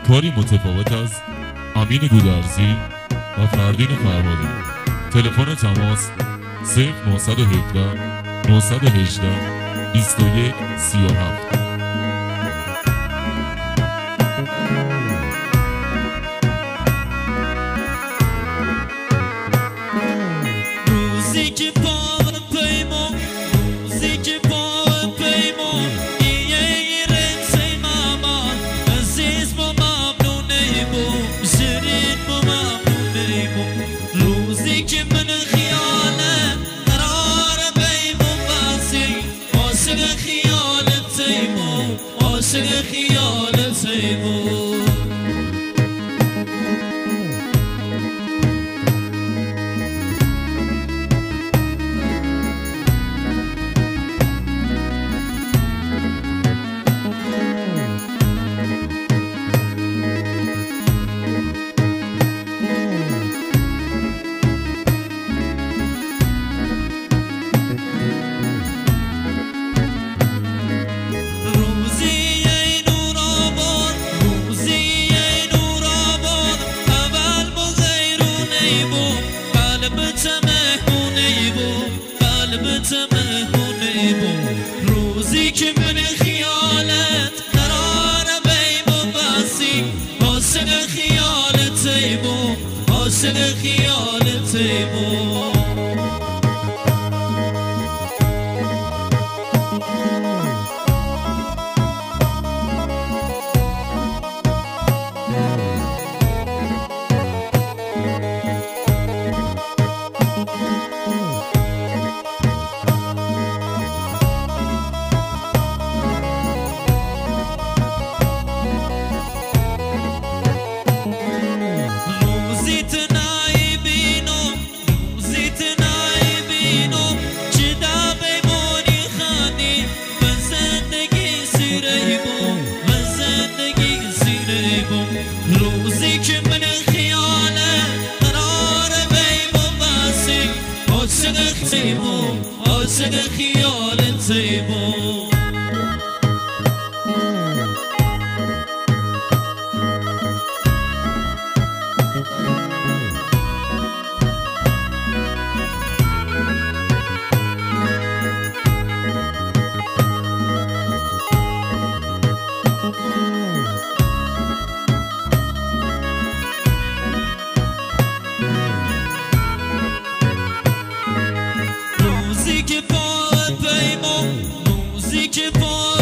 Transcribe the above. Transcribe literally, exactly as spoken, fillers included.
کاری متفاوت از امین گودرزی و فردین فرهادی. تلفن تماس صفر نهصد و هفده نهصد و هجده بیست و یک سی و هفت. عاشق خیالت بود روزی که من خیالت قرار بیم و بسی عاشق خیالت بیم عاشق خیالت بیم روزی که من خیالت قرار بیم و بسی عاشق تیمو عاشق خیالت تیمو Music for